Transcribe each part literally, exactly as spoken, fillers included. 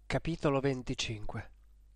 Capitolo venticinque.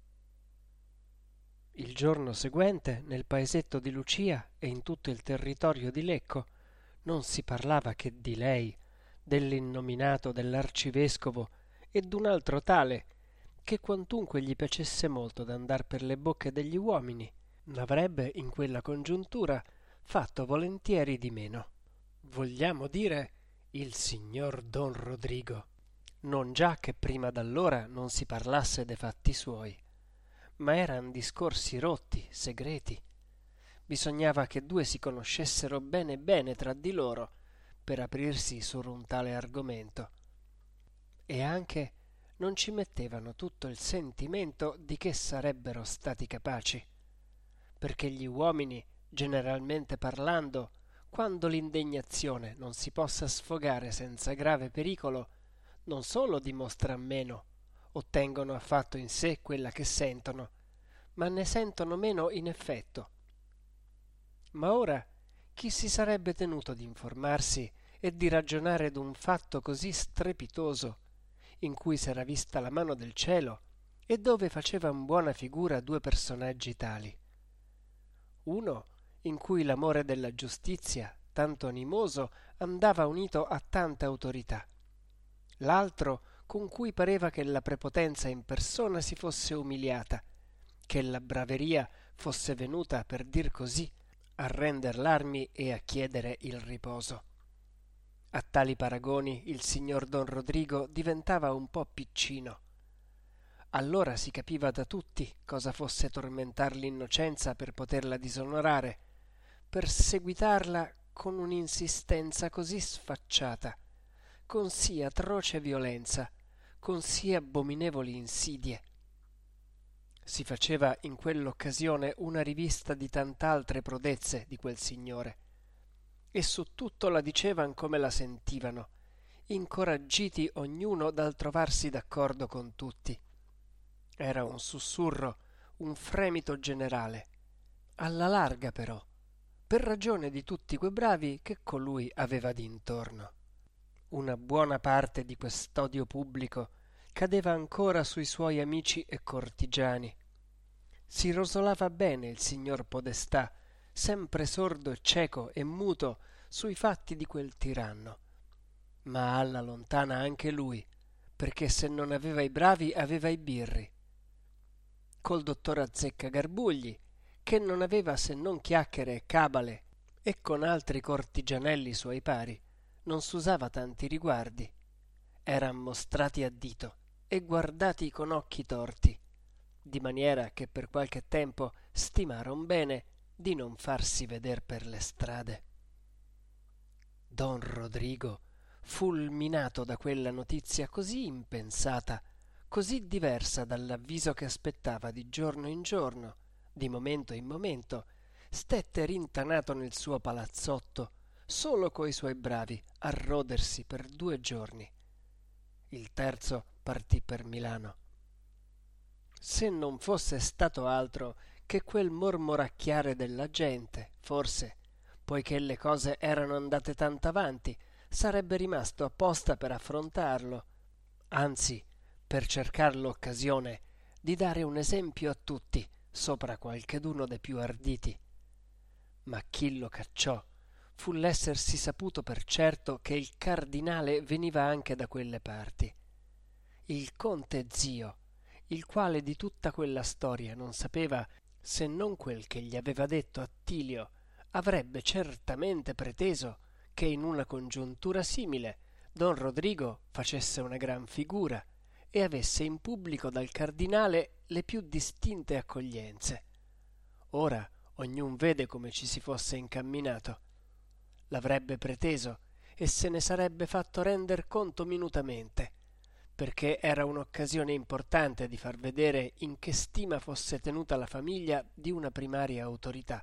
Il giorno seguente, nel paesetto di Lucia e in tutto il territorio di Lecco, non si parlava che di lei, dell'innominato dell'arcivescovo e d'un altro tale, che quantunque gli piacesse molto d'andar per le bocche degli uomini, n'avrebbe in quella congiuntura fatto volentieri di meno. Vogliamo dire il signor Don Rodrigo. Non già che prima d'allora non si parlasse de fatti suoi, ma eran discorsi rotti, segreti. Bisognava che due si conoscessero bene bene tra di loro per aprirsi sur un tale argomento. E anche non ci mettevano tutto il sentimento di che sarebbero stati capaci, perché gli uomini, generalmente parlando, quando l'indegnazione non si possa sfogare senza grave pericolo, non solo dimostran meno, ottengono affatto in sé quella che sentono, ma ne sentono meno in effetto. Ma ora chi si sarebbe tenuto di informarsi e di ragionare d'un fatto così strepitoso, in cui s'era vista la mano del cielo e dove facevan buona figura due personaggi tali? Uno in cui l'amore della giustizia, tanto animoso, andava unito a tanta autorità, l'altro con cui pareva che la prepotenza in persona si fosse umiliata, che la braveria fosse venuta, per dir così, a render l'armi e a chiedere il riposo. A tali paragoni il signor Don Rodrigo diventava un po' piccino. Allora si capiva da tutti cosa fosse tormentar l'innocenza per poterla disonorare, perseguitarla con un'insistenza così sfacciata, con sì atroce violenza, con sì abominevoli insidie. Si faceva in quell'occasione una rivista di tant'altre prodezze di quel signore, e su tutto la dicevan come la sentivano, incoraggiti ognuno dal trovarsi d'accordo con tutti. Era un sussurro, un fremito generale, alla larga però, per ragione di tutti quei bravi che colui aveva d'intorno. Una buona parte di quest'odio pubblico cadeva ancora sui suoi amici e cortigiani. Si rosolava bene il signor Podestà, sempre sordo e cieco e muto sui fatti di quel tiranno, ma alla lontana anche lui, perché se non aveva i bravi aveva i birri. Col dottor Azzeccagarbugli, che non aveva se non chiacchiere e cabale, e con altri cortigianelli suoi pari, non s'usava tanti riguardi. Eran mostrati a dito e guardati con occhi torti, di maniera che per qualche tempo stimaron bene di non farsi veder per le strade. Don Rodrigo, fulminato da quella notizia così impensata, così diversa dall'avviso che aspettava di giorno in giorno, di momento in momento, stette rintanato nel suo palazzotto, solo coi suoi bravi, a rodersi per due giorni. Il terzo partì per Milano. Se non fosse stato altro che quel mormoracchiare della gente, forse, poiché le cose erano andate tanto avanti, sarebbe rimasto apposta per affrontarlo, anzi, per cercar l'occasione di dare un esempio a tutti sopra qualcheduno dei più arditi. Ma chi lo cacciò fu l'essersi saputo per certo che il cardinale veniva anche da quelle parti. Il conte zio, il quale di tutta quella storia non sapeva se non quel che gli aveva detto Attilio, avrebbe certamente preteso che in una congiuntura simile Don Rodrigo facesse una gran figura e avesse in pubblico dal cardinale le più distinte accoglienze. Ora ognun vede come ci si fosse incamminato. L'avrebbe preteso e se ne sarebbe fatto render conto minutamente, perché era un'occasione importante di far vedere in che stima fosse tenuta la famiglia di una primaria autorità.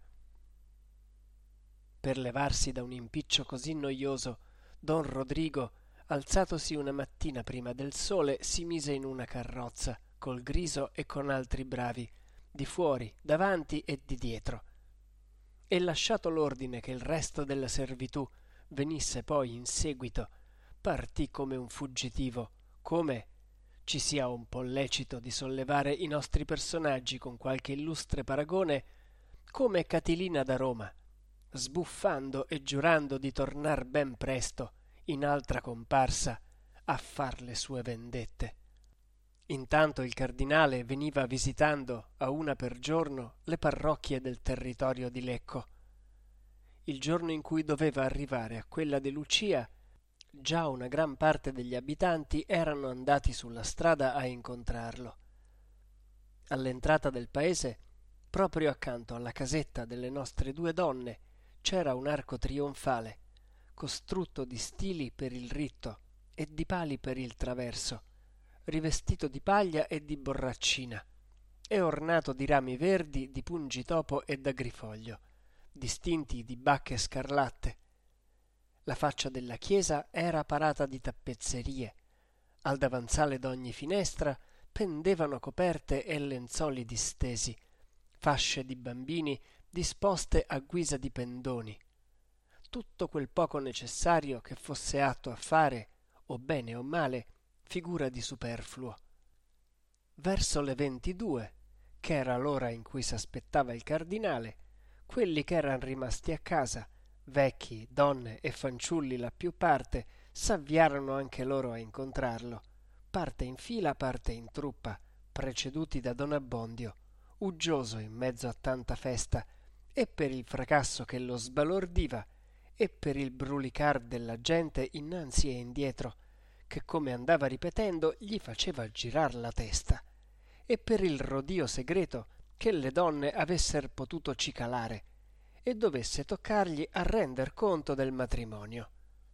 Per levarsi da un impiccio così noioso, Don Rodrigo, alzatosi una mattina prima del sole, si mise in una carrozza, col Griso e con altri bravi, di fuori, davanti e di dietro. E lasciato l'ordine che il resto della servitù venisse poi in seguito, partì come un fuggitivo, come, ci sia un po' lecito di sollevare i nostri personaggi con qualche illustre paragone, come Catilina da Roma, sbuffando e giurando di tornar ben presto, in altra comparsa, a far le sue vendette. Intanto il cardinale veniva visitando a una per giorno le parrocchie del territorio di Lecco. Il giorno in cui doveva arrivare a quella di Lucia, già una gran parte degli abitanti erano andati sulla strada a incontrarlo. All'entrata del paese, proprio accanto alla casetta delle nostre due donne, c'era un arco trionfale, costrutto di stili per il ritto e di pali per il traverso, rivestito di paglia e di borraccina, e ornato di rami verdi, di pungitopo e d'agrifoglio, distinti di bacche scarlatte. La faccia della chiesa era parata di tappezzerie. Al davanzale d'ogni finestra pendevano coperte e lenzuoli distesi, fasce di bambini disposte a guisa di pendoni. Tutto quel poco necessario che fosse atto a fare, o bene o male, figura di superfluo. Verso le ventidue, che era l'ora in cui s'aspettava il cardinale, quelli che eran rimasti a casa, vecchi, donne e fanciulli la più parte, s'avviarono anche loro a incontrarlo, parte in fila, parte in truppa, preceduti da don Abbondio, uggioso in mezzo a tanta festa, e per il fracasso che lo sbalordiva, e per il brulicar della gente innanzi e indietro, che come andava ripetendo gli faceva girar la testa, e per il rodio segreto che le donne avesser potuto cicalare e dovesse toccargli a render conto del matrimonio.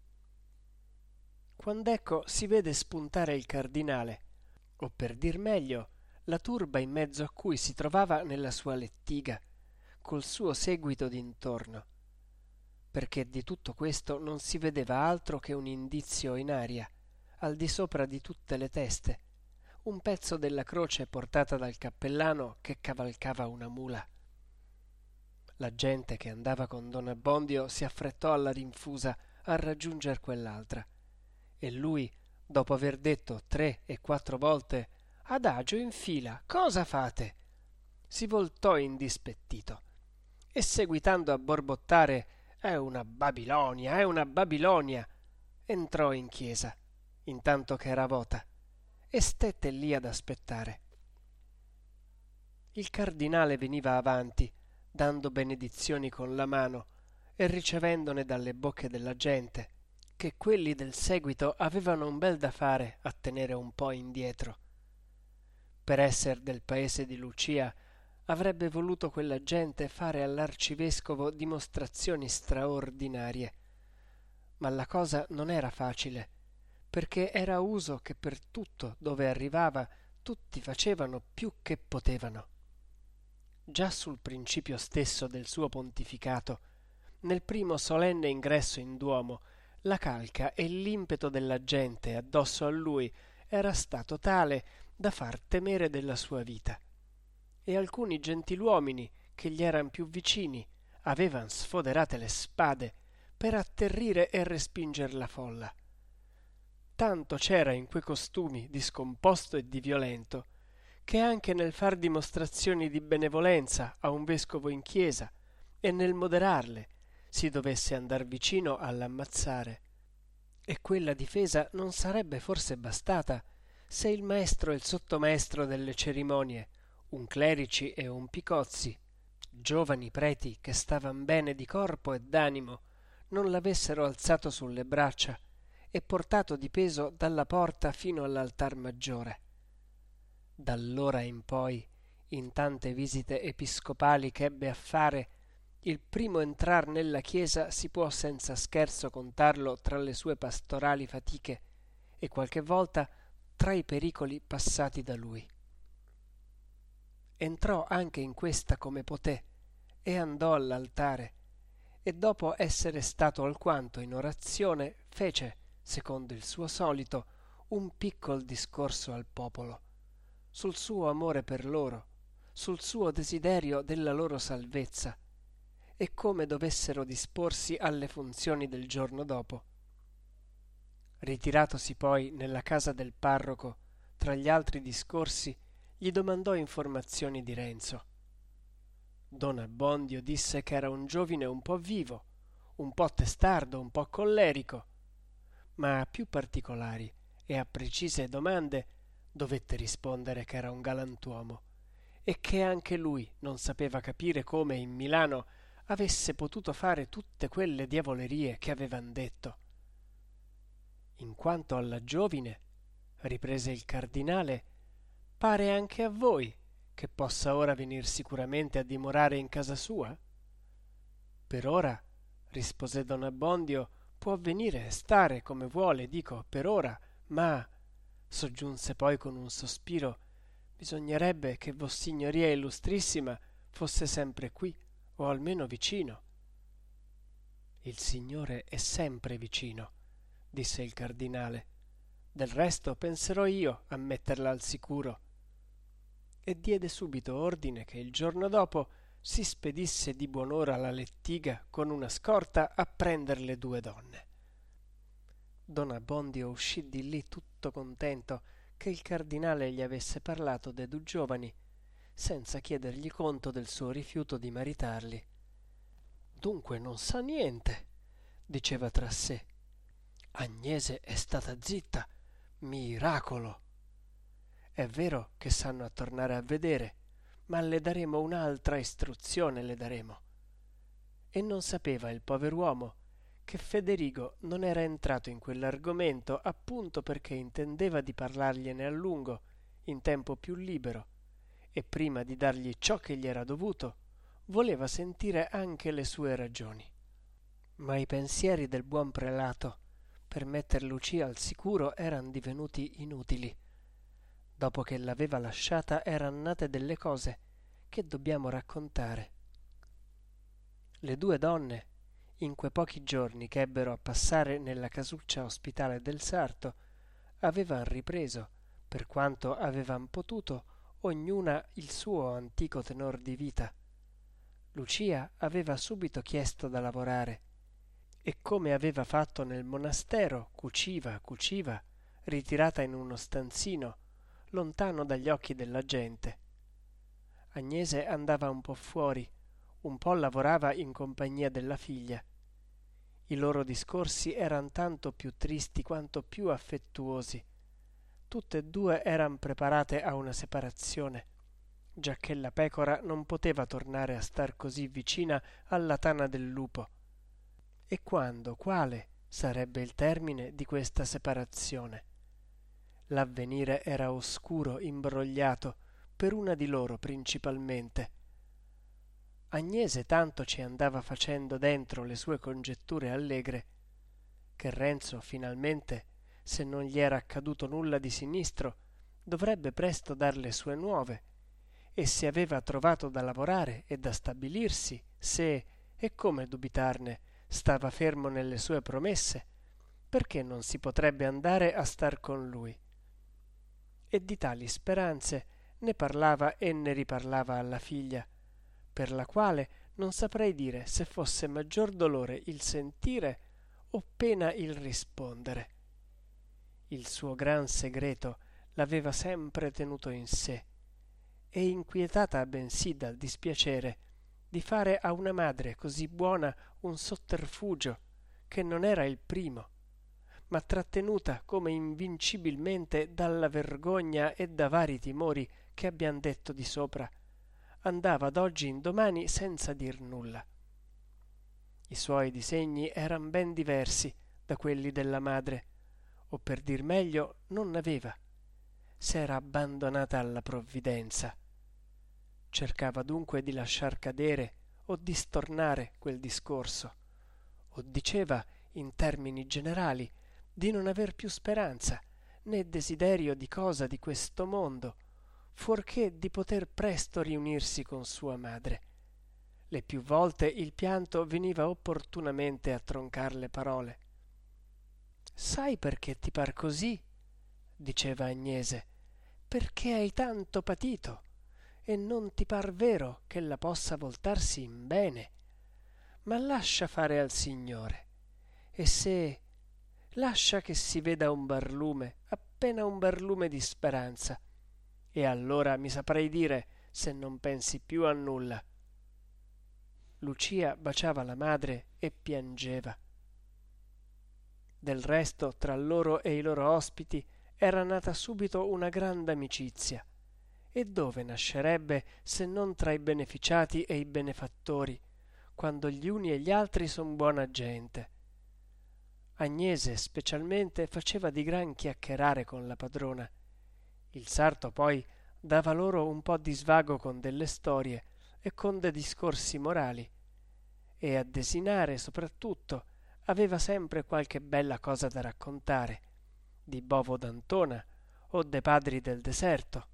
Quand'ecco si vede spuntare il cardinale, o per dir meglio, la turba in mezzo a cui si trovava nella sua lettiga, col suo seguito d'intorno, perché di tutto questo non si vedeva altro che un indizio in aria, al di sopra di tutte le teste, un pezzo della croce portata dal cappellano che cavalcava una mula. La gente che andava con don Abbondio si affrettò alla rinfusa a raggiunger quell'altra, e lui, dopo aver detto tre e quattro volte «Adagio in fila, cosa fate?», si voltò indispettito e, seguitando a borbottare «È una Babilonia, è una Babilonia», entrò in chiesa, intanto che era vota, e stette lì ad aspettare. Il cardinale veniva avanti, dando benedizioni con la mano e ricevendone dalle bocche della gente, che quelli del seguito avevano un bel da fare a tenere un po' indietro. Per esser del paese di Lucia avrebbe voluto quella gente fare all'arcivescovo dimostrazioni straordinarie, ma la cosa non era facile, perché era uso che per tutto dove arrivava tutti facevano più che potevano. Già sul principio stesso del suo pontificato, nel primo solenne ingresso in Duomo, la calca e l'impeto della gente addosso a lui era stato tale da far temere della sua vita, e alcuni gentiluomini che gli eran più vicini avevan sfoderate le spade per atterrire e respinger la folla. Tanto c'era in quei costumi di scomposto e di violento, che anche nel far dimostrazioni di benevolenza a un vescovo in chiesa e nel moderarle si dovesse andar vicino all'ammazzare. E quella difesa non sarebbe forse bastata se il maestro e il sottomaestro delle cerimonie, un Clerici e un Picozzi, giovani preti che stavan bene di corpo e d'animo, non l'avessero alzato sulle braccia e portato di peso dalla porta fino all'altar maggiore. D'allora in poi, in tante visite episcopali che ebbe a fare, il primo entrar nella chiesa si può senza scherzo contarlo tra le sue pastorali fatiche e qualche volta tra i pericoli passati da lui. Entrò anche in questa come poté e andò all'altare, e dopo essere stato alquanto in orazione fece, secondo il suo solito, un piccol discorso al popolo sul suo amore per loro, sul suo desiderio della loro salvezza e come dovessero disporsi alle funzioni del giorno dopo. Ritiratosi poi nella casa del parroco, tra gli altri discorsi, gli domandò informazioni di Renzo. Don Abbondio disse che era un giovine un po' vivo, un po' testardo, un po' collerico, ma a più particolari e a precise domande dovette rispondere che era un galantuomo e che anche lui non sapeva capire come in Milano avesse potuto fare tutte quelle diavolerie che avevan detto. In quanto alla giovine, riprese il cardinale, pare anche a voi che possa ora venir sicuramente a dimorare in casa sua? Per ora, rispose don Abbondio, può venire e stare come vuole, dico per ora, ma, soggiunse poi con un sospiro, bisognerebbe che Vossignoria Illustrissima fosse sempre qui, o almeno vicino. Il Signore è sempre vicino, disse il cardinale. Del resto penserò io a metterla al sicuro. E diede subito ordine che il giorno dopo si spedisse di buon'ora la lettiga con una scorta a prender le due donne. Don Abbondio uscì di lì tutto contento che il cardinale gli avesse parlato de due giovani, senza chiedergli conto del suo rifiuto di maritarli. Dunque non sa niente, diceva tra sé. Agnese è stata zitta, miracolo. È vero che sanno a tornare a vedere, ma le daremo un'altra istruzione, le daremo. E non sapeva il pover'uomo che Federigo non era entrato in quell'argomento appunto perché intendeva di parlargliene a lungo, in tempo più libero, e prima di dargli ciò che gli era dovuto, voleva sentire anche le sue ragioni. Ma i pensieri del buon prelato per metter Lucia al sicuro eran divenuti inutili. Dopo che l'aveva lasciata eran nate delle cose che dobbiamo raccontare. Le due donne, in quei pochi giorni che ebbero a passare nella casuccia ospitale del sarto, avevan ripreso, per quanto avevan potuto, ognuna il suo antico tenor di vita. Lucia aveva subito chiesto da lavorare e come aveva fatto nel monastero cuciva, cuciva, ritirata in uno stanzino, lontano dagli occhi della gente. Agnese andava un po' fuori, un po' lavorava in compagnia della figlia. I loro discorsi eran tanto più tristi quanto più affettuosi. Tutte e due eran preparate a una separazione, giacché la pecora non poteva tornare a star così vicina alla tana del lupo. E quando, quale sarebbe il termine di questa separazione? L'avvenire era oscuro, imbrogliato, per una di loro principalmente. Agnese tanto ci andava facendo dentro le sue congetture allegre, che Renzo finalmente, se non gli era accaduto nulla di sinistro, dovrebbe presto dar le sue nuove, e se aveva trovato da lavorare e da stabilirsi, se, e come dubitarne, stava fermo nelle sue promesse, perché non si potrebbe andare a star con lui? E di tali speranze ne parlava e ne riparlava alla figlia, per la quale non saprei dire se fosse maggior dolore il sentire o pena il rispondere. Il suo gran segreto l'aveva sempre tenuto in sé, e inquietata bensì dal dispiacere di fare a una madre così buona un sotterfugio, che non era il primo, ma trattenuta come invincibilmente dalla vergogna e da vari timori che abbiam detto di sopra, andava d'oggi in domani senza dir nulla. I suoi disegni eran ben diversi da quelli della madre, o per dir meglio non aveva. S'era abbandonata alla provvidenza. Cercava dunque di lasciar cadere o di stornare quel discorso, o diceva in termini generali di non aver più speranza né desiderio di cosa di questo mondo, fuorché di poter presto riunirsi con sua madre. Le più volte il pianto veniva opportunamente a troncar le parole. «Sai perché ti par così?» diceva Agnese. «Perché hai tanto patito e non ti par vero che la possa voltarsi in bene. Ma lascia fare al Signore, e se lascia che si veda un barlume appena un barlume di speranza. E allora mi saprei dire se non pensi più a nulla. Lucia baciava la madre e piangeva. Del resto, tra loro e i loro ospiti era nata subito una grande amicizia. E dove nascerebbe se non tra i beneficiati e i benefattori, quando gli uni e gli altri son buona gente? Agnese specialmente faceva di gran chiacchierare con la padrona. Il sarto poi dava loro un po' di svago con delle storie e con dei discorsi morali, e a desinare soprattutto aveva sempre qualche bella cosa da raccontare, di Bovo d'Antona o dei padri del deserto.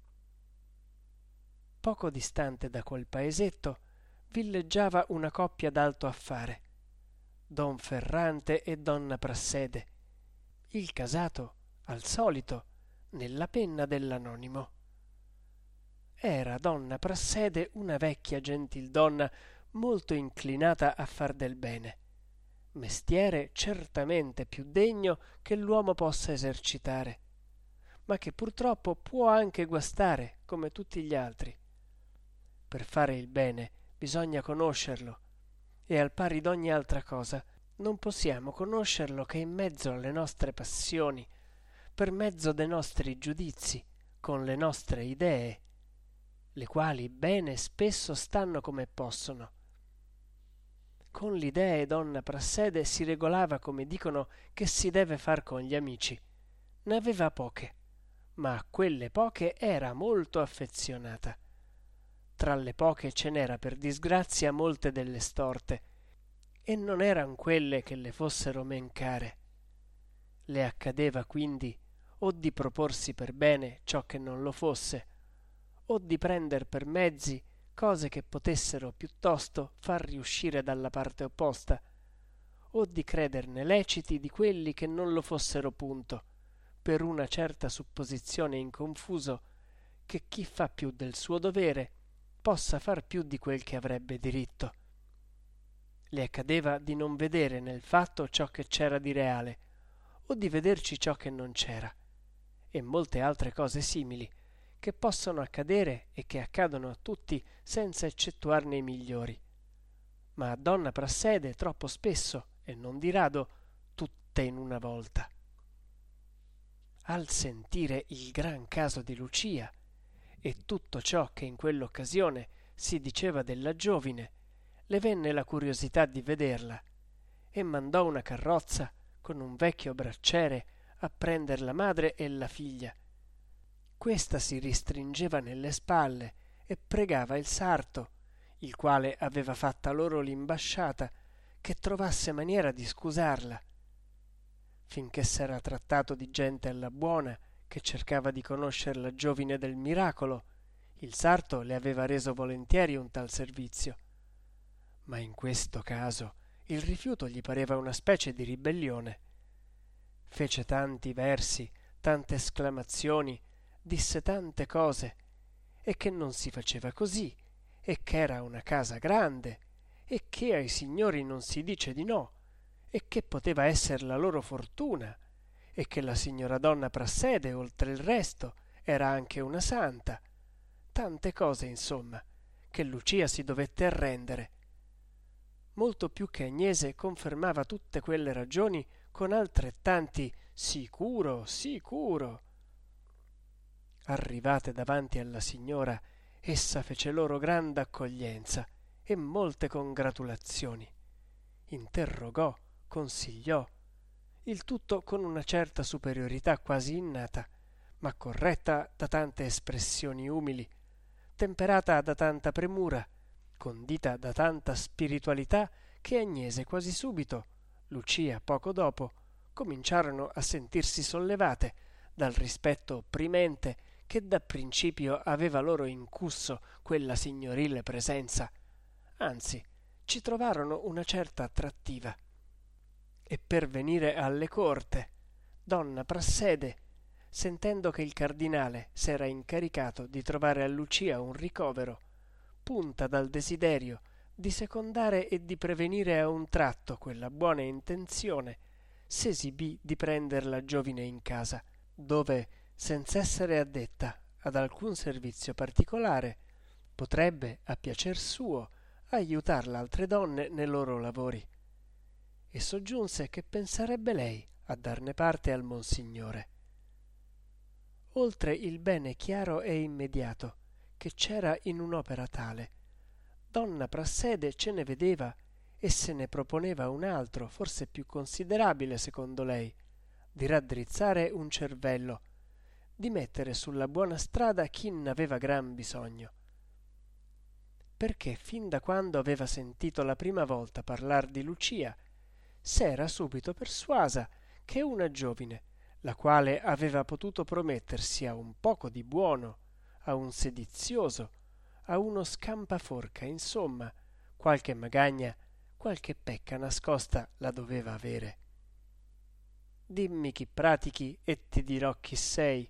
Poco distante da quel paesetto villeggiava una coppia d'alto affare, don Ferrante e donna Prassede, il casato, al solito, nella penna dell'anonimo. Era donna Prassede una vecchia gentildonna molto inclinata a far del bene, mestiere certamente più degno che l'uomo possa esercitare, ma che purtroppo può anche guastare come tutti gli altri. Per fare il bene bisogna conoscerlo, e al pari d'ogni altra cosa non possiamo conoscerlo che in mezzo alle nostre passioni, per mezzo dei nostri giudizi, con le nostre idee, le quali bene spesso stanno come possono. Con le idee donna Prassede si regolava come dicono che si deve far con gli amici. Ne aveva poche, ma a quelle poche era molto affezionata. Tra le poche ce n'era per disgrazia molte delle storte, e non eran quelle che le fossero men care. Le accadeva quindi o di proporsi per bene ciò che non lo fosse, o di prender per mezzi cose che potessero piuttosto far riuscire dalla parte opposta, o di crederne leciti di quelli che non lo fossero punto, per una certa supposizione in confuso che chi fa più del suo dovere possa far più di quel che avrebbe diritto. Le accadeva di non vedere nel fatto ciò che c'era di reale, o di vederci ciò che non c'era, e molte altre cose simili, che possono accadere e che accadono a tutti senza eccettuarne i migliori. Ma a donna Prassede troppo spesso, e non di rado, tutte in una volta. Al sentire il gran caso di Lucia e tutto ciò che in quell'occasione si diceva della giovine, le venne la curiosità di vederla, e mandò una carrozza con un vecchio bracciere a prender la madre e la figlia. Questa si ristringeva nelle spalle e pregava il sarto, il quale aveva fatta loro l'imbasciata, che trovasse maniera di scusarla. Finché s'era trattato di gente alla buona, che cercava di conoscer la giovine del miracolo, il sarto le aveva reso volentieri un tal servizio. Ma in questo caso il rifiuto gli pareva una specie di ribellione. Fece tanti versi, tante esclamazioni, disse tante cose, e che non si faceva così, e che era una casa grande, e che ai signori non si dice di no, e che poteva esser la loro fortuna, e che la signora donna Prassede, oltre il resto, era anche una santa. Tante cose, insomma, che Lucia si dovette arrendere. Molto più che Agnese confermava tutte quelle ragioni con altrettanti sicuro, sicuro. Arrivate davanti alla signora, essa fece loro grande accoglienza e molte congratulazioni. Interrogò, consigliò, il tutto con una certa superiorità quasi innata, ma corretta da tante espressioni umili, temperata da tanta premura, condita da tanta spiritualità, che Agnese quasi subito, Lucia poco dopo, cominciarono a sentirsi sollevate dal rispetto opprimente che da principio aveva loro incusso quella signorile presenza. Anzi, ci trovarono una certa attrattiva. E per venire alle corte, donna Prassede, sentendo che il cardinale s'era incaricato di trovare a Lucia un ricovero, punta dal desiderio di secondare e di prevenire a un tratto quella buona intenzione, s'esibì di prender la giovine in casa dove, senza essere addetta ad alcun servizio particolare, potrebbe, a piacer suo, aiutar l'altre donne nei loro lavori, e soggiunse che penserebbe lei a darne parte al Monsignore. Oltre il bene chiaro e immediato che c'era in un'opera tale, donna Prassede ce ne vedeva e se ne proponeva un altro, forse più considerabile secondo lei, di raddrizzare un cervello, di mettere sulla buona strada chi n'aveva gran bisogno. Perché fin da quando aveva sentito la prima volta parlar di Lucia, s'era subito persuasa che una giovine, la quale aveva potuto promettersi a un poco di buono, a un sedizioso, a uno scampaforca, insomma, qualche magagna, qualche pecca nascosta la doveva avere. Dimmi chi pratichi e ti dirò chi sei.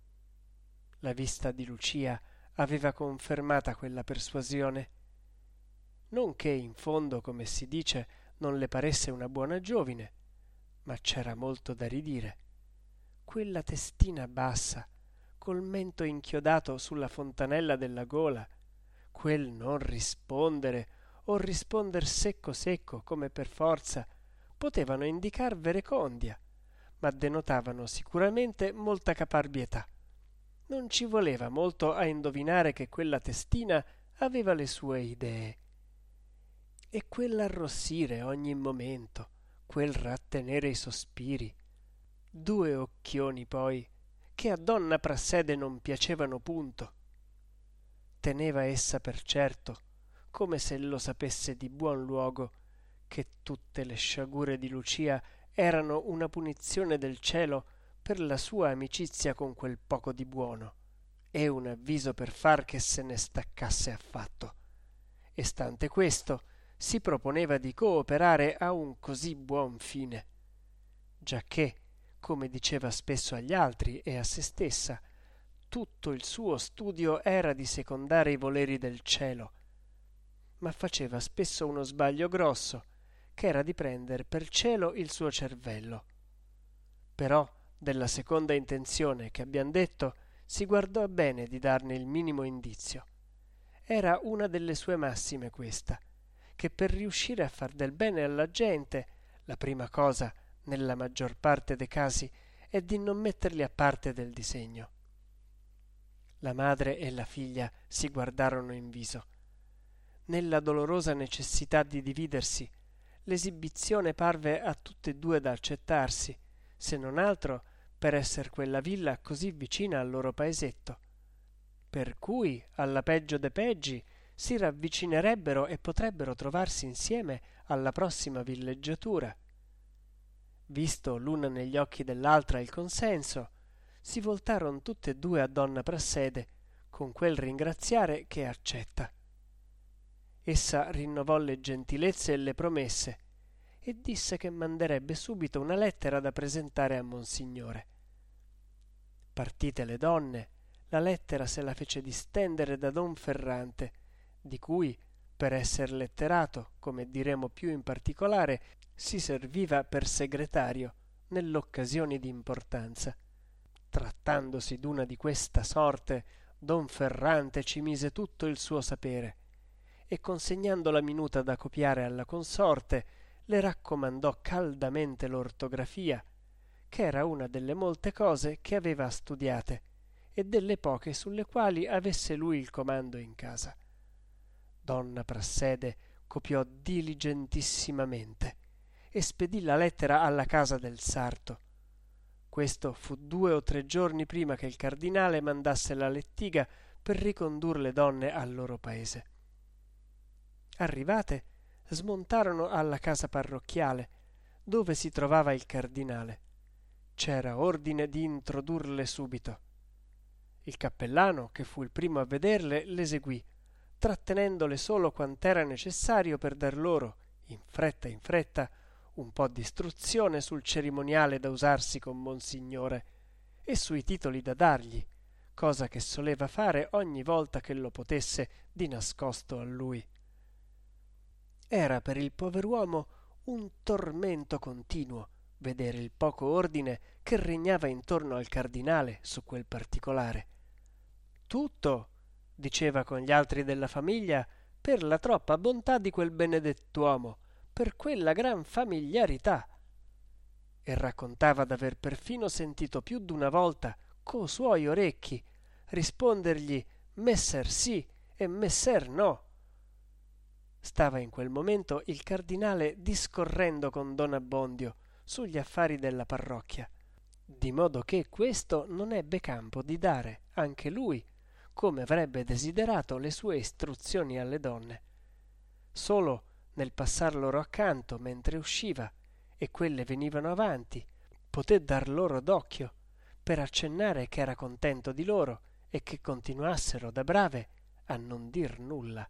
La vista di Lucia aveva confermata quella persuasione. Non che in fondo, come si dice, non le paresse una buona giovine, ma c'era molto da ridire. Quella testina bassa, col mento inchiodato sulla fontanella della gola, quel non rispondere o risponder secco secco come per forza, potevano indicar verecondia, ma denotavano sicuramente molta caparbietà. Non ci voleva molto a indovinare che quella testina aveva le sue idee. E quell'arrossire ogni momento, quel rattenere i sospiri, due occhioni poi, che a donna Prassede non piacevano punto. Teneva essa per certo, come se lo sapesse di buon luogo, che tutte le sciagure di Lucia erano una punizione del cielo per la sua amicizia con quel poco di buono, e un avviso per far che se ne staccasse affatto. E stante questo, si proponeva di cooperare a un così buon fine, giacché, come diceva spesso agli altri e a se stessa, tutto il suo studio era di secondare i voleri del cielo, ma faceva spesso uno sbaglio grosso, che era di prender per cielo il suo cervello. Però della seconda intenzione che abbiam detto si guardò bene di darne il minimo indizio. Era una delle sue massime questa, che per riuscire a far del bene alla gente, la prima cosa, nella maggior parte dei casi, è di non metterli a parte del disegno. La madre e la figlia si guardarono in viso. Nella dolorosa necessità di dividersi, l'esibizione parve a tutte e due da accettarsi, se non altro per esser quella villa così vicina al loro paesetto, per cui, alla peggio de peggi, si ravvicinerebbero e potrebbero trovarsi insieme alla prossima villeggiatura. Visto l'una negli occhi dell'altra il consenso, si voltarono tutte e due a donna Prassede, con quel ringraziare che accetta. Essa rinnovò le gentilezze e le promesse, e disse che manderebbe subito una lettera da presentare a Monsignore. Partite le donne, la lettera se la fece distendere da don Ferrante, di cui, per esser letterato, come diremo più in particolare, si serviva per segretario nell'occasioni di importanza. Trattandosi d'una di questa sorte, don Ferrante ci mise tutto il suo sapere, e consegnando la minuta da copiare alla consorte, le raccomandò caldamente l'ortografia, che era una delle molte cose che aveva studiate e delle poche sulle quali avesse lui il comando in casa. Donna Prassede copiò diligentissimamente e spedì la lettera alla casa del sarto. Questo fu due o tre giorni prima che il cardinale mandasse la lettiga per ricondur le donne al loro paese. Arrivate, smontarono alla casa parrocchiale, dove si trovava il cardinale. C'era ordine di introdurle subito. Il cappellano, che fu il primo a vederle, l'eseguì, trattenendole solo quant'era necessario per dar loro, in fretta in fretta, un po' di istruzione sul cerimoniale da usarsi con Monsignore e sui titoli da dargli, cosa che soleva fare ogni volta che lo potesse di nascosto a lui. Era per il pover'uomo un tormento continuo vedere il poco ordine che regnava intorno al cardinale su quel particolare. Tutto, diceva con gli altri della famiglia, per la troppa bontà di quel benedettuomo, per quella gran familiarità. E raccontava d'aver perfino sentito più d'una volta co' suoi orecchi rispondergli messer sì e messer no. Stava in quel momento il cardinale discorrendo con don Abbondio sugli affari della parrocchia, di modo che questo non ebbe campo di dare anche lui, come avrebbe desiderato, le sue istruzioni alle donne. Solo nel passar loro accanto mentre usciva e quelle venivano avanti, poté dar loro d'occhio per accennare che era contento di loro e che continuassero da brave a non dir nulla.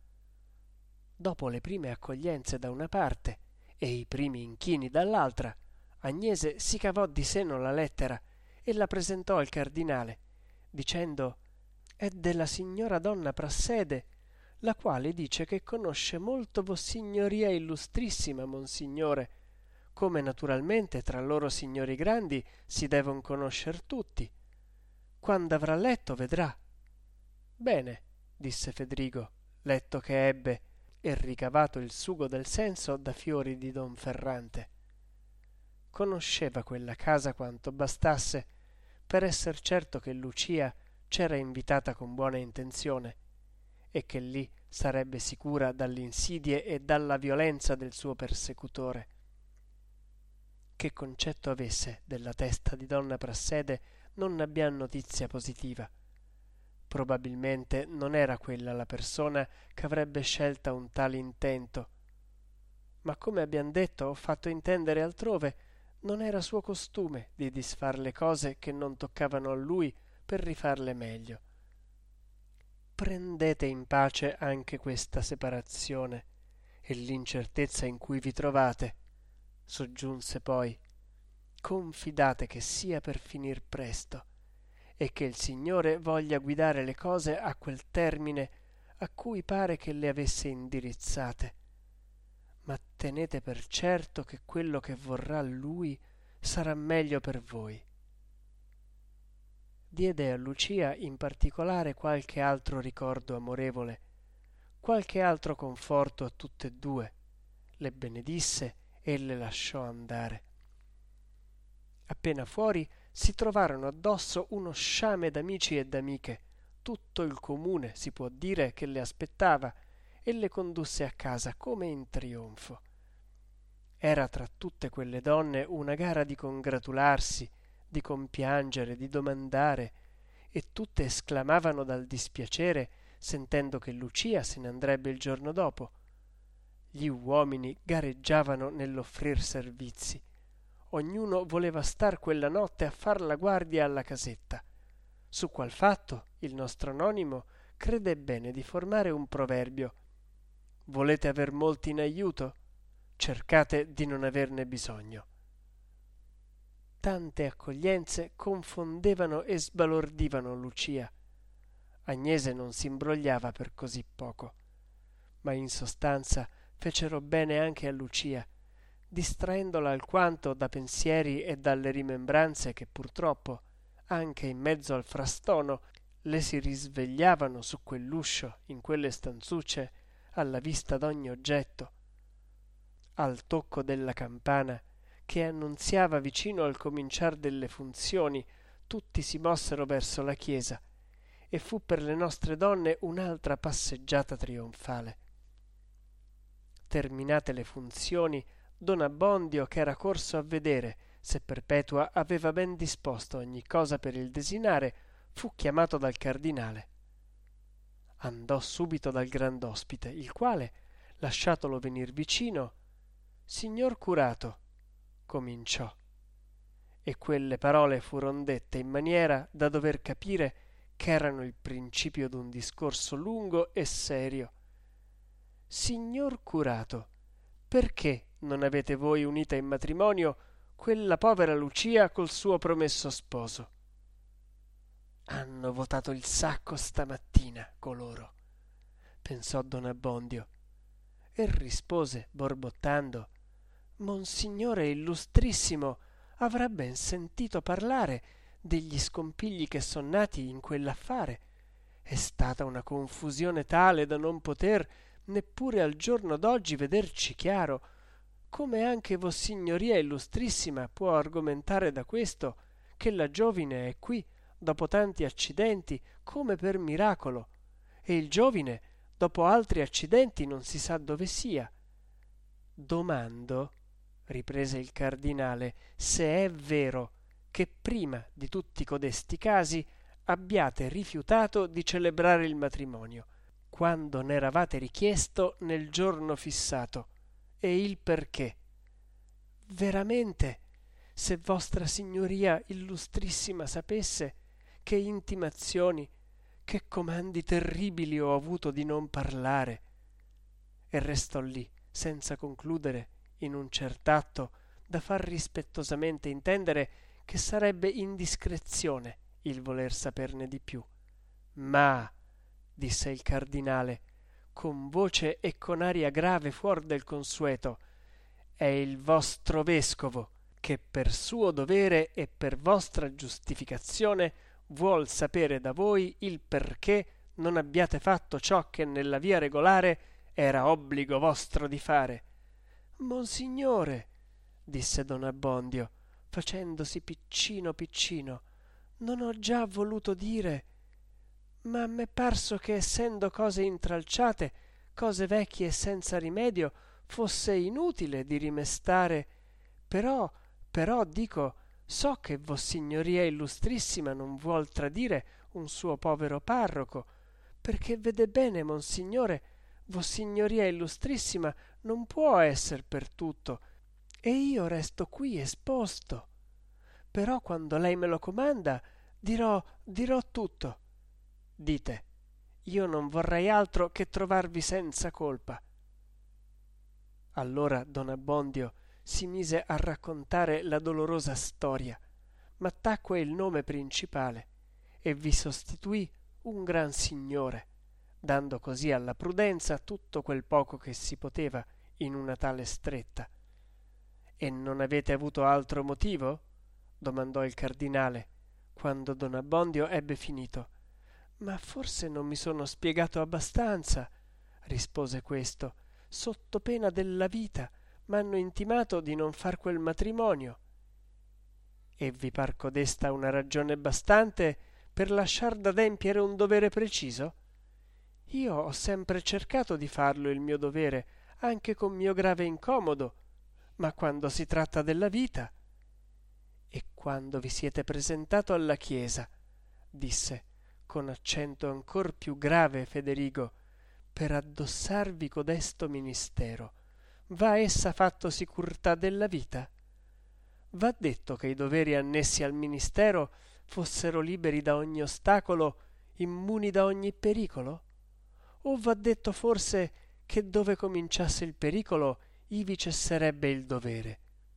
Dopo le prime accoglienze da una parte e i primi inchini dall'altra, Agnese si cavò di seno la lettera e la presentò al cardinale, dicendo: «È della signora donna Prassede, la quale dice che conosce molto Vossignoria illustrissima, monsignore, come naturalmente tra loro signori grandi si devon conoscer tutti. Quando avrà letto vedrà». «Bene», disse Fedrigo, letto che ebbe e ricavato il sugo del senso da fiori di don Ferrante. Conosceva quella casa quanto bastasse per esser certo che Lucia c'era invitata con buona intenzione e che lì sarebbe sicura dalle insidie e dalla violenza del suo persecutore. Che concetto avesse della testa di donna Prassede non ne abbiamo notizia positiva. Probabilmente non era quella la persona che avrebbe scelta un tale intento, ma come abbiam detto o fatto intendere altrove, non era suo costume di disfar le cose che non toccavano a lui per rifarle meglio. Prendete in pace anche questa separazione e l'incertezza in cui vi trovate, soggiunse poi. Confidate che sia per finir presto e che il Signore voglia guidare le cose a quel termine a cui pare che le avesse indirizzate, ma tenete per certo che quello che vorrà Lui sarà meglio per voi. Diede a Lucia in particolare qualche altro ricordo amorevole, qualche altro conforto a tutte e due, le benedisse e le lasciò andare. Appena fuori si trovarono addosso uno sciame d'amici e d'amiche, tutto il comune si può dire che le aspettava e le condusse a casa come in trionfo. Era tra tutte quelle donne una gara di congratularsi, di compiangere, di domandare, e tutte esclamavano dal dispiacere sentendo che Lucia se ne andrebbe il giorno dopo. Gli uomini gareggiavano nell'offrir servizi. Ognuno voleva star quella notte a far la guardia alla casetta, su qual fatto il nostro anonimo crede bene di formare un proverbio: volete aver molti in aiuto? Cercate di non averne bisogno. Tante accoglienze confondevano e sbalordivano Lucia. Agnese non si imbrogliava per così poco, ma in sostanza fecero bene anche a Lucia, distraendola alquanto da pensieri e dalle rimembranze che purtroppo, anche in mezzo al frastono, le si risvegliavano su quell'uscio, in quelle stanzucce, alla vista d'ogni oggetto. Al tocco della campana, che annunziava vicino al cominciar delle funzioni, tutti si mossero verso la chiesa, e fu per le nostre donne un'altra passeggiata trionfale. Terminate le funzioni, don Abbondio, che era corso a vedere se Perpetua aveva ben disposto ogni cosa per il desinare, fu chiamato dal cardinale. Andò subito dal grand'ospite, il quale, lasciatolo venir vicino, «Signor curato», cominciò, e quelle parole furon dette in maniera da dover capire ch'erano il principio d'un discorso lungo e serio. «Signor curato, perché non avete voi unita in matrimonio quella povera Lucia col suo promesso sposo?» «Hanno votato il sacco stamattina coloro», pensò don Abbondio, e rispose borbottando: Monsignore illustrissimo avrà ben sentito parlare degli scompigli che son nati in quell'affare. È stata una confusione tale da non poter neppure al giorno d'oggi vederci chiaro, come anche Vossignoria illustrissima può argomentare da questo che la giovine è qui dopo tanti accidenti come per miracolo, e il giovine dopo altri accidenti non si sa dove sia. Domando, riprese il cardinale, se è vero che prima di tutti codesti casi abbiate rifiutato di celebrare il matrimonio, quando n'eravate richiesto nel giorno fissato, e il perché. Veramente, se vostra signoria illustrissima sapesse che intimazioni, che comandi terribili ho avuto di non parlare. E restò lì, senza concludere, in un cert'atto da far rispettosamente intendere che sarebbe indiscrezione il voler saperne di più. Ma, disse il cardinale, con voce e con aria grave fuor del consueto, è il vostro vescovo che per suo dovere e per vostra giustificazione vuol sapere da voi il perché non abbiate fatto ciò che nella via regolare era obbligo vostro di fare. Monsignore, disse don Abbondio, facendosi piccino piccino, non ho già voluto dire, ma m'è parso che essendo cose intralciate, cose vecchie e senza rimedio, fosse inutile di rimestare. Però, però, dico, so che Vossignoria illustrissima non vuol tradire un suo povero parroco, perché vede bene, Monsignore, Vossignoria illustrissima non può esser per tutto, e io resto qui esposto. Però quando lei me lo comanda, dirò, dirò tutto. Dite, io non vorrei altro che trovarvi senza colpa. Allora don Abbondio si mise a raccontare la dolorosa storia, ma tacque il nome principale e vi sostituì un gran signore, dando così alla prudenza tutto quel poco che si poteva in una tale stretta. E non avete avuto altro motivo? Domandò il cardinale, quando don Abbondio ebbe finito. Ma forse non mi sono spiegato abbastanza, rispose questo. Sotto pena della vita m'hanno intimato di non far quel matrimonio. E vi par codesta una ragione bastante per lasciar d'adempiere un dovere preciso? Io ho sempre cercato di farlo il mio dovere, anche con mio grave incomodo, ma quando si tratta della vita. E quando vi siete presentato alla chiesa, disse con accento ancor più grave Federigo, per addossarvi codesto ministero, va essa fatto sicurtà della vita? Va detto che i doveri annessi al ministero fossero liberi da ogni ostacolo, immuni da ogni pericolo? O va detto forse che dove cominciasse il pericolo ivi cesserebbe il dovere?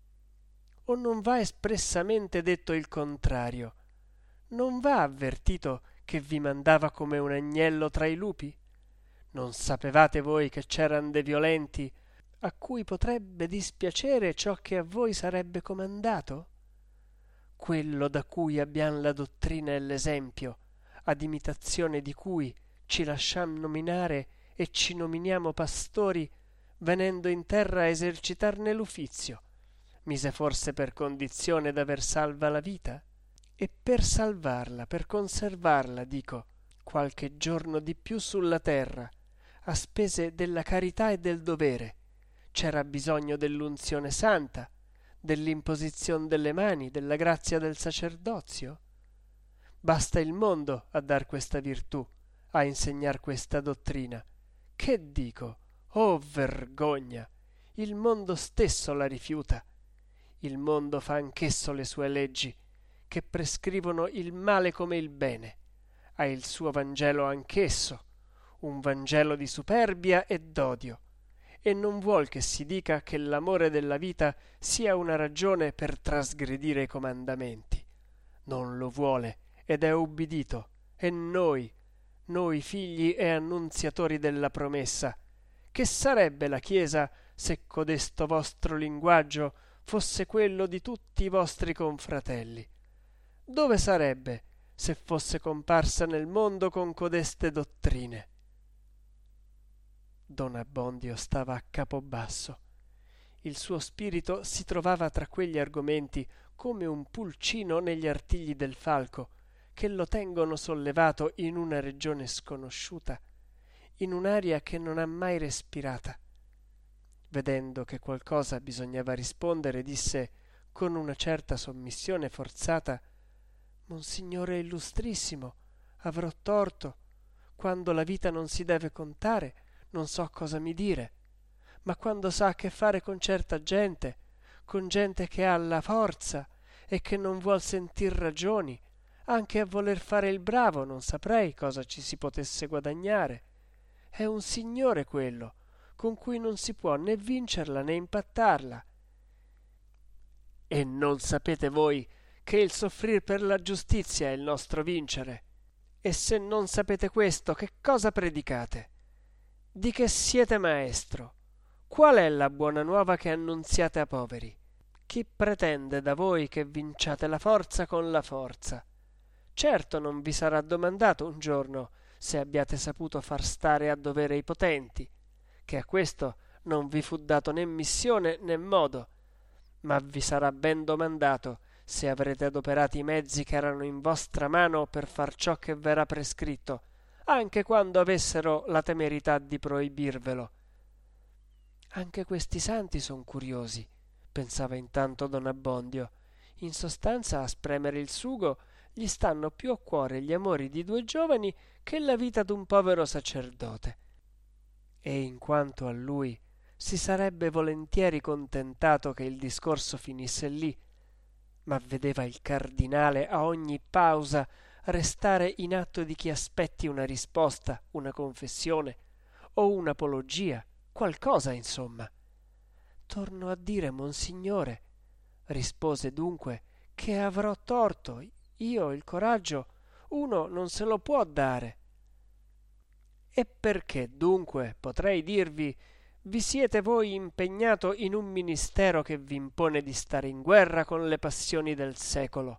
O non va espressamente detto il contrario? Non va avvertito che vi mandava come un agnello tra i lupi? Non sapevate voi che c'eran de violenti a cui potrebbe dispiacere ciò che a voi sarebbe comandato? Quello da cui abbiam la dottrina e l'esempio, ad imitazione di cui ci lasciam nominare e ci nominiamo pastori, venendo in terra a esercitarne l'ufizio, mise forse per condizione d'aver salva la vita? E per salvarla, per conservarla, dico, qualche giorno di più sulla terra, a spese della carità e del dovere, c'era bisogno dell'unzione santa, dell'imposizione delle mani, della grazia del sacerdozio? Basta il mondo a dar questa virtù, a insegnar questa dottrina. Che dico? Oh vergogna! Il mondo stesso la rifiuta. Il mondo fa anch'esso le sue leggi, che prescrivono il male come il bene. Ha il suo Vangelo anch'esso, un Vangelo di superbia e d'odio, e non vuol che si dica che l'amore della vita sia una ragione per trasgredire i comandamenti. Non lo vuole ed è ubbidito, e noi, noi figli e annunziatori della promessa, che sarebbe la Chiesa se codesto vostro linguaggio fosse quello di tutti i vostri confratelli? Dove sarebbe se fosse comparsa nel mondo con codeste dottrine? Don Abbondio stava a capo basso. Il suo spirito si trovava tra quegli argomenti come un pulcino negli artigli del falco, che lo tengono sollevato in una regione sconosciuta, in un'aria che non ha mai respirata. Vedendo che qualcosa bisognava rispondere, disse con una certa sommissione forzata: Monsignore illustrissimo, avrò torto. Quando la vita non si deve contare, non so cosa mi dire, ma quando s'ha a che fare con certa gente, con gente che ha la forza e che non vuol sentir ragioni, anche a voler fare il bravo non saprei cosa ci si potesse guadagnare. È un signore quello, con cui non si può né vincerla né impattarla. E non sapete voi che il soffrir per la giustizia è il nostro vincere? E se non sapete questo, che cosa predicate? Di che siete maestro? Qual è la buona nuova che annunziate a poveri? Chi pretende da voi che vinciate la forza con la forza? Certo non vi sarà domandato un giorno se abbiate saputo far stare a dovere i potenti, che a questo non vi fu dato né missione né modo, ma vi sarà ben domandato se avrete adoperati i mezzi che erano in vostra mano per far ciò che v'era prescritto, anche quando avessero la temerità di proibirvelo. Anche questi santi son curiosi, pensava intanto don Abbondio. In sostanza, a spremere il sugo gli stanno più a cuore gli amori di due giovani che la vita d'un povero sacerdote. E in quanto a lui, si sarebbe volentieri contentato che il discorso finisse lì, ma vedeva il cardinale a ogni pausa restare in atto di chi aspetti una risposta, una confessione o un'apologia, qualcosa insomma. Torno a dire, monsignore, rispose dunque, che avrò torto. Io il coraggio uno non se lo può dare. E perché dunque, potrei dirvi, vi siete voi impegnato in un ministero che vi impone di stare in guerra con le passioni del secolo?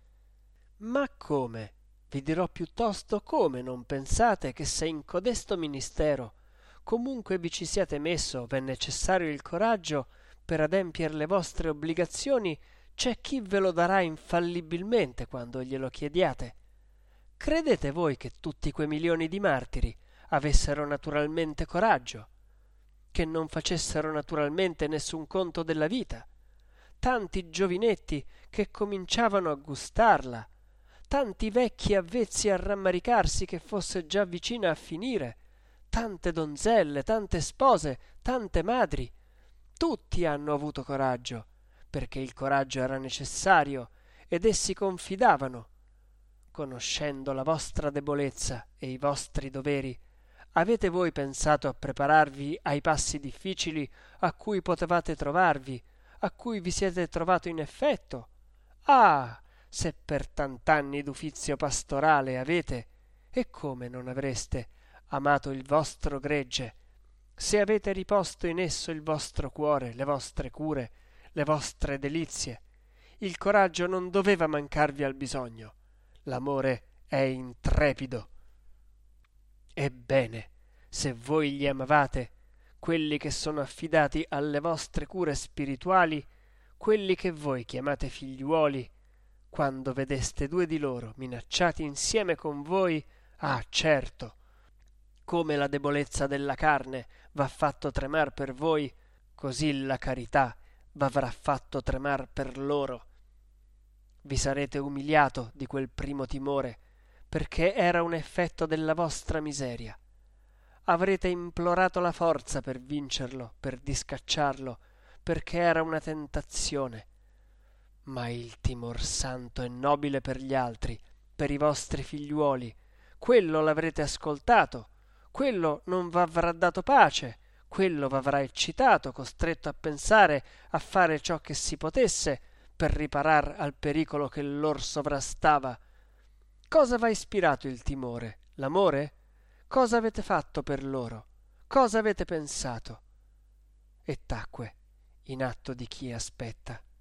Ma come? Vi dirò piuttosto come non pensate che se in codesto ministero comunque vi ci siate messo v'è necessario il coraggio per adempiere le vostre obbligazioni, c'è chi ve lo darà infallibilmente quando glielo chiediate. Credete voi che tutti quei milioni di martiri avessero naturalmente coraggio, che non facessero naturalmente nessun conto della vita, tanti giovinetti che cominciavano a gustarla, tanti vecchi avvezzi a rammaricarsi che fosse già vicina a finire, tante donzelle, tante spose, tante madri, tutti hanno avuto coraggio, perché il coraggio era necessario, ed essi confidavano. Conoscendo la vostra debolezza e i vostri doveri, avete voi pensato a prepararvi ai passi difficili a cui potevate trovarvi, a cui vi siete trovato in effetto? Ah, se per tant'anni d'ufizio pastorale avete, e come non avreste amato il vostro gregge, se avete riposto in esso il vostro cuore, le vostre cure, le vostre delizie, il coraggio non doveva mancarvi al bisogno. L'amore è intrepido. Ebbene, se voi li amavate, quelli che sono affidati alle vostre cure spirituali, quelli che voi chiamate figliuoli, quando vedeste due di loro minacciati insieme con voi, ah certo, come la debolezza della carne v'ha fatto tremar per voi, così la carità v'avrà fatto tremar per loro. Vi sarete umiliato di quel primo timore, perché era un effetto della vostra miseria. Avrete implorato la forza per vincerlo, per discacciarlo, perché era una tentazione. Ma il timor santo e nobile per gli altri, per i vostri figliuoli, quello l'avrete ascoltato, quello non v'avrà dato pace, quello v'avrà eccitato, costretto a pensare, a fare ciò che si potesse per riparar al pericolo che lor sovrastava. Cosa v'ha ispirato il timore? L'amore? Cosa avete fatto per loro? Cosa avete pensato? e tacque in atto di chi aspetta.